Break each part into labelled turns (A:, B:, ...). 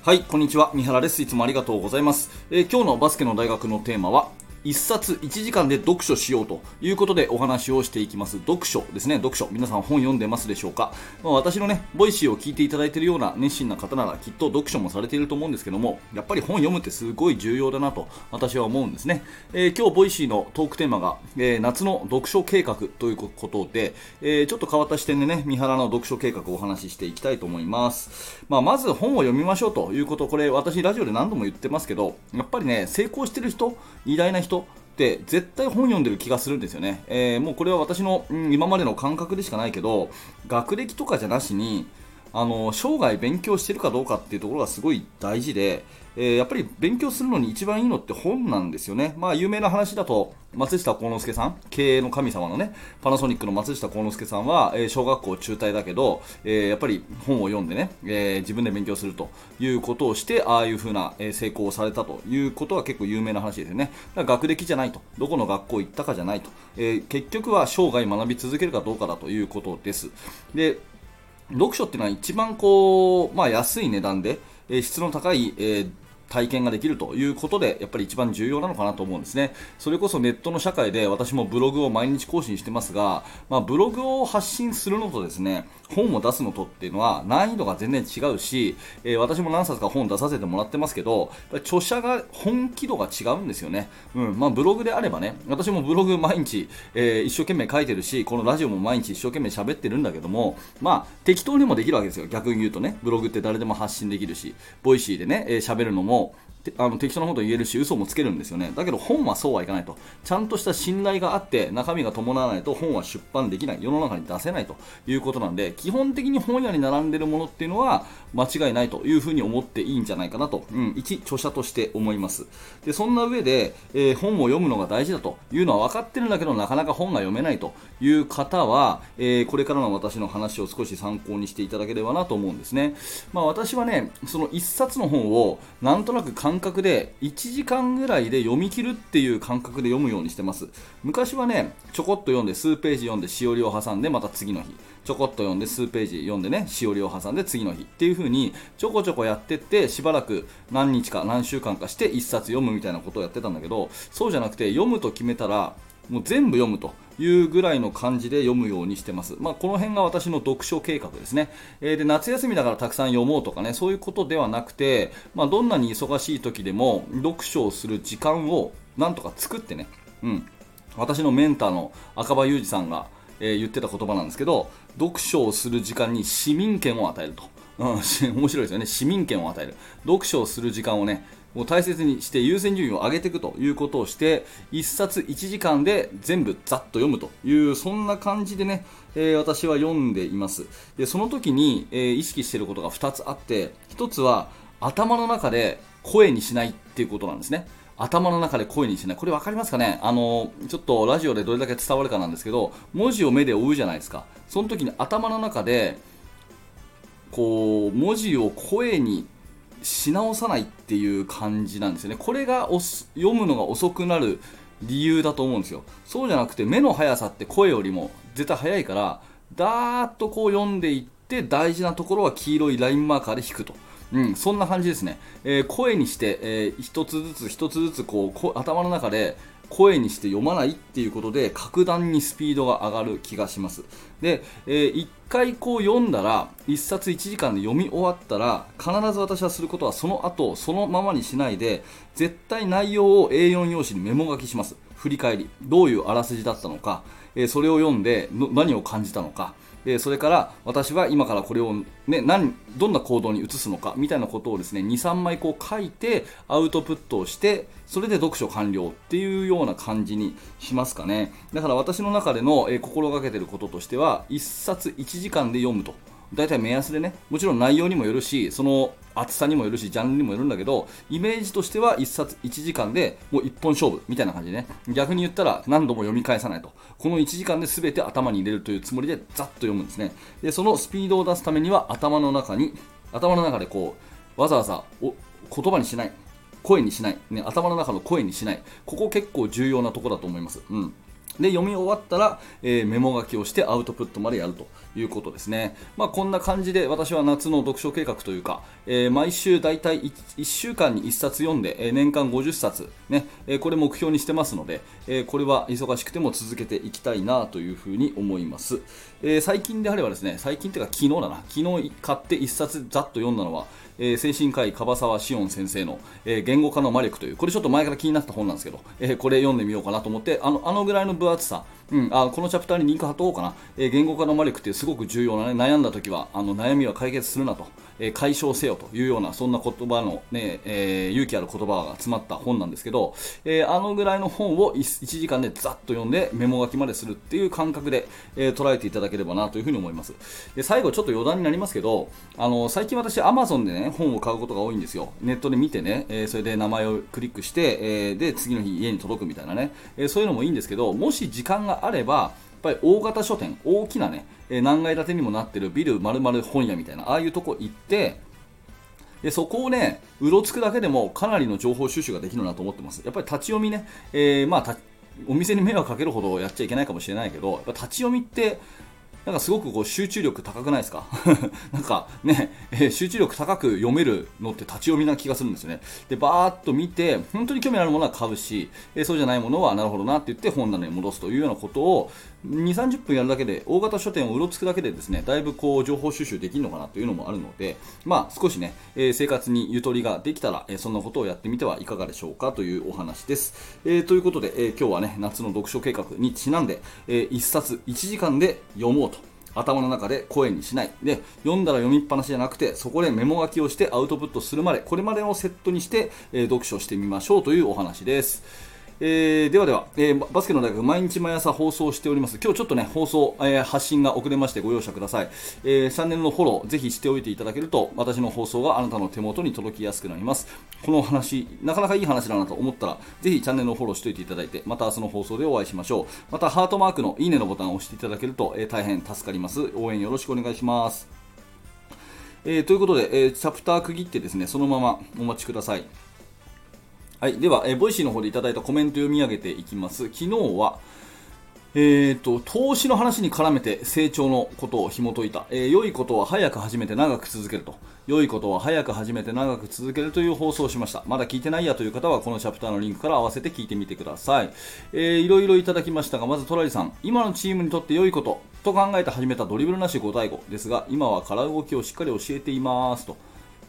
A: はい、こんにちは。三原です。いつもありがとうございます。今日のバスケの大学のテーマは、一冊1時間で読書しようということでお話をしていきます。読書ですね。読書。皆さん本読んでますでしょうか？私のね、ボイシーを聞いていただいているような熱心な方ならきっと読書もされていると思うんですけども、やっぱり本読むってすごい重要だなと私は思うんですね。今日ボイシーのトークテーマが、夏の読書計画ということで、ちょっと変わった視点でね、三原の読書計画をお話ししていきたいと思います。まず本を読みましょうということ、これ私ラジオで何度も言ってますけど、やっぱりね、成功してる人、偉大な人って絶対本読んでる気がするんですよね。もうこれは私の、今までの感覚でしかないけど、学歴とかじゃなしに生涯勉強してるかどうかっていうところがすごい大事で、やっぱり勉強するのに一番いいのって本なんですよね。有名な話だと松下幸之助さん、経営の神様のね、パナソニックの松下幸之助さんは、小学校中退だけど、やっぱり本を読んでね、自分で勉強するということをして、ああいう風な、成功をされたということは結構有名な話ですよね。だから学歴じゃないと、どこの学校行ったかじゃないと、結局は生涯学び続けるかどうかだということです。で、読書っていうのは一番安い値段で、質の高い、体験ができるということでやっぱり一番重要なのかなと思うんですね。それこそネットの社会で私もブログを毎日更新してますが、ブログを発信するのとですね、本を出すのとっていうのは難易度が全然違うし、私も何冊か本を出させてもらってますけど、著者が本気度が違うんですよね。ブログであればね、私もブログ毎日、一生懸命書いてるし、このラジオも毎日一生懸命喋ってるんだけども、適当にもできるわけですよ。逆に言うとね、ブログって誰でも発信できるし、ボイシーでね、喋るのも適当なこと言えるし、嘘もつけるんですよね。だけど本はそうはいかないと。ちゃんとした信頼があって中身が伴わないと本は出版できない、世の中に出せないということなんで、基本的に本屋に並んでいるものっていうのは間違いないというふうに思っていいんじゃないかなと、一著者として思います。でそんな上で、本を読むのが大事だというのは分かってるんだけど、なかなか本が読めないという方は、これからの私の話を少し参考にしていただければなと思うんですね。私はね、その一冊の本をなんとなく感覚で1時間ぐらいで読み切るっていう感覚で読むようにしてます。昔はね、ちょこっと読んで数ページ読んでしおりを挟んでまた次の日、ちょこっと読んで数ページ読んでね、しおりを挟んで次の日っていう風にちょこちょこやってって、しばらく何日か何週間かして1冊読むみたいなことをやってたんだけど、そうじゃなくて読むと決めたらもう全部読むというぐらいの感じで読むようにしてます。この辺が私の読書計画ですね。で夏休みだからたくさん読もうとかね、そういうことではなくて、どんなに忙しい時でも読書をする時間をなんとか作ってね、私のメンターの赤羽裕二さんが、言ってた言葉なんですけど、読書をする時間に市民権を与えると。面白いですよね。市民権を与える。読書をする時間をね、もう大切にして優先順位を上げていくということをして、1冊1時間で全部ざっと読むという、そんな感じでね、私は読んでいます。でその時に、意識していることが2つあって、1つは頭の中で声にしないっていうことなんですね。頭の中で声にしない。これ分かりますかね。ちょっとラジオでどれだけ伝わるかなんですけど、文字を目で追うじゃないですか。その時に頭の中で文字を声にし直さないっていう感じなんですよね。これが読むのが遅くなる理由だと思うんですよ。そうじゃなくて、目の速さって声よりも絶対速いから、だーっと読んでいって、大事なところは黄色いラインマーカーで引くと。そんな感じですね。声にして、一つずつ一つずつ頭の中で声にして読まないっていうことで格段にスピードが上がる気がします。で、一回読んだら一冊1時間で読み終わったら、必ず私はすることは、その後そのままにしないで絶対内容を A4 用紙にメモ書きします。振り返り、どういうあらすじだったのか、それを読んで何を感じたのか、それから私は今からこれを、どんな行動に移すのかみたいなことをですね、2、3枚書いてアウトプットをして、それで読書完了っていうような感じにしますかね。だから私の中での、心がけていることとしては、1冊1時間で読むと。だいたい目安でね、もちろん内容にもよるし、その厚さにもよるし、ジャンルにもよるんだけど、イメージとしては1冊1時間でもう1本勝負みたいな感じでね、逆に言ったら何度も読み返さないと、この1時間で全て頭に入れるというつもりでざっと読むんですね。でそのスピードを出すためには、頭の中でわざわざ言葉にしない、声にしない、頭の中の声にしない、ここ結構重要なところだと思います。 で読み終わったら、メモ書きをしてアウトプットまでやるということですね。こんな感じで私は夏の読書計画というか、毎週だいたい1週間に1冊読んで、年間50冊、ねこれ目標にしてますので、これは忙しくても続けていきたいなというふうに思います。最近であればですね、最近というか昨日だな、昨日買って1冊ざっと読んだのは、精神科医樺沢志音先生の、言語化の魔力という、これちょっと前から気になった本なんですけど、これ読んでみようかなと思って、あのぐらいの分厚さ、このチャプターにリンク貼っとこうかな。言語化の魔力っていうすごく重要な、ね、悩んだ時は悩みは解決するなと、解消せよというようなそんな言葉の、ね勇気ある言葉が詰まった本なんですけど、あのぐらいの本を 1時間でざっと読んでメモ書きまでするっていう感覚で、捉えていただければなというふうに思います。で最後ちょっと余談になりますけど、最近私 Amazon で、ね、本を買うことが多いんですよ。ネットで見てね、それで名前をクリックして、で次の日家に届くみたいなね、そういうのもいいんですけど、もし時間があればやっぱり大型書店、大きなね、何階建てにもなってるビル丸々本屋みたいな、ああいうとこ行って、でそこをね、うろつくだけでもかなりの情報収集ができるなと思ってます。やっぱり立ち読みね、お店に迷惑かけるほどやっちゃいけないかもしれないけど、やっぱ立ち読みってなんかすごくこう集中力高くないですかなんかね、集中力高く読めるのって立ち読みな気がするんですよね。でバーッと見て本当に興味あるものは買うし、そうじゃないものはなるほどなって言って本棚に戻すというようなことを2、30分やるだけで、大型書店をうろつくだけでですね、だいぶこう情報収集できるのかなというのもあるので、少しね、生活にゆとりができたら、そんなことをやってみてはいかがでしょうかというお話です。ということで、今日はね、夏の読書計画にちなんで、1冊1時間で読もうと、頭の中で声にしないで、読んだら読みっぱなしじゃなくて、そこでメモ書きをしてアウトプットするまで、これまでをセットにして、読書してみましょうというお話です。ではでは、バスケの大学毎日毎朝放送しております。今日ちょっとね放送、発信が遅れましてご容赦ください。チャンネルのフォローぜひしておいていただけると、私の放送があなたの手元に届きやすくなります。この話なかなかいい話だなと思ったら、ぜひチャンネルのフォローしておいていただいて、また明日の放送でお会いしましょう。またハートマークのいいねのボタンを押していただけると、大変助かります。応援よろしくお願いします。ということで、チャプター区切ってですね、そのままお待ちください。はい、では、ボイシーの方でいただいたコメント読み上げていきます。昨日は、投資の話に絡めて成長のことを紐解いた、良いことは早く始めて長く続けると、良いことは早く始めて長く続けるという放送をしました。まだ聞いてないやという方はこのチャプターのリンクから合わせて聞いてみてください。いろいろいただきましたが、まずトラリさん、今のチームにとって良いことと考えて始めたドリブルなし5対5ですが、今は空動きをしっかり教えていますと。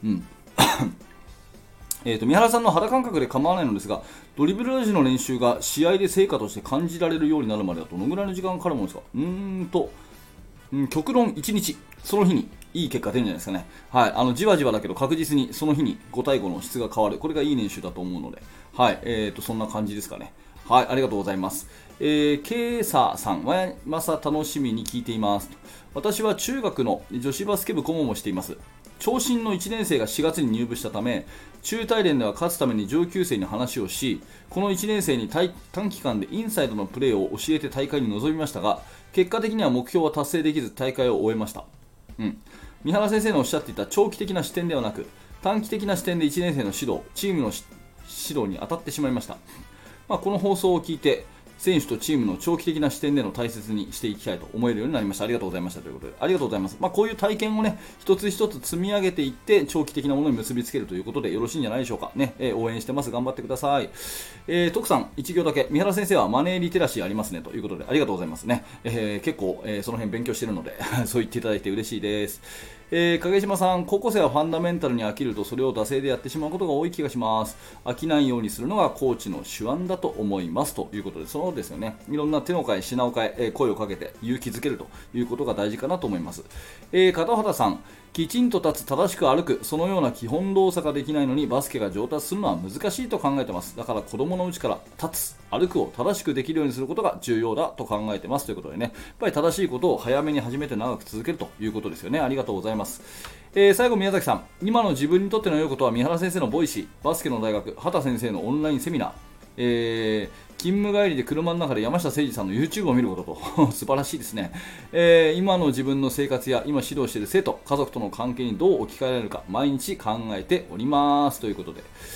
A: 三原さんの肌感覚で構わないのですが、ドリブルラジの練習が試合で成果として感じられるようになるまではどのぐらいの時間がかかるものですか？極論1日、その日にいい結果出るんじゃないですかね。はい、じわじわだけど確実にその日に5対5の質が変わる。これがいい練習だと思うので、はい、そんな感じですかね。はい、ありがとうございます。ケーサーさん、毎朝楽しみに聞いています。私は中学の女子バスケ部顧問をしています。長身の1年生が4月に入部したため、中大連では勝つために上級生に話をし、この1年生に短期間でインサイドのプレーを教えて大会に臨みましたが、結果的には目標は達成できず大会を終えました。三原先生のおっしゃっていた長期的な視点ではなく、短期的な視点で1年生の指導、チームの指導に当たってしまいました。この放送を聞いて、選手とチームの長期的な視点での大切にしていきたいと思えるようになりました。ありがとうございましたということで、ありがとうございます。こういう体験をね、一つ一つ積み上げていって長期的なものに結びつけるということでよろしいんじゃないでしょうかね。応援してます。頑張ってください。徳さん、1行だけ、三原先生はマネーリテラシーありますねということで、ありがとうございますね。結構、その辺勉強しているのでそう言っていただいて嬉しいです。影島さん、高校生はファンダメンタルに飽きるとそれを惰性でやってしまうことが多い気がします。飽きないようにするのがコーチの手腕だと思いますということで、そうですよね。いろんな手の変え品を変え、声をかけて勇気づけるということが大事かなと思います。片畑さん、きちんと立つ、正しく歩く、そのような基本動作ができないのにバスケが上達するのは難しいと考えています。だから子供のうちから立つ、歩くを正しくできるようにすることが重要だと考えていますということでね、やっぱり正しいことを早めに始めて長く続けるということですよね。ありがとうございます。最後、宮崎さん、今の自分にとっての良いことは三原先生のボイシー、バスケの大学、畑先生のオンラインセミナー、勤務帰りで車の中で山下誠二さんの YouTube を見ることと素晴らしいですね。今の自分の生活や今指導している生徒、家族との関係にどう置き換えられるか毎日考えておりますということで、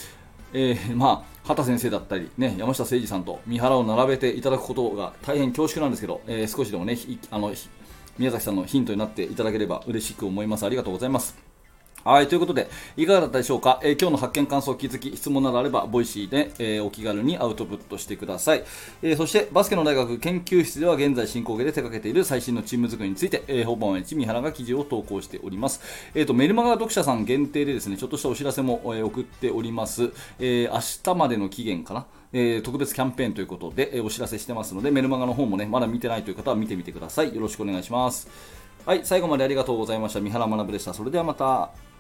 A: 畑先生だったり、ね、山下誠二さんと三原を並べていただくことが大変恐縮なんですけど、少しでもね、宮崎さんのヒントになっていただければ嬉しく思います。ありがとうございます。はい、ということで、いかがだったでしょうか。今日の発見、感想、気づき、質問などあれば、ボイシーで、お気軽にアウトプットしてください。そして、バスケの大学研究室では、現在進行形で手掛けている最新のチーム作りについて、ほぼ毎日、三原が記事を投稿しております。メルマガ読者さん限定でですね、ちょっとしたお知らせも、送っております。明日までの期限かな。特別キャンペーンということで、お知らせしてますので、メルマガの方もね、まだ見てないという方は見てみてください。よろしくお願いします。はい、最後までありがとうございました。三原学でした。それではまた。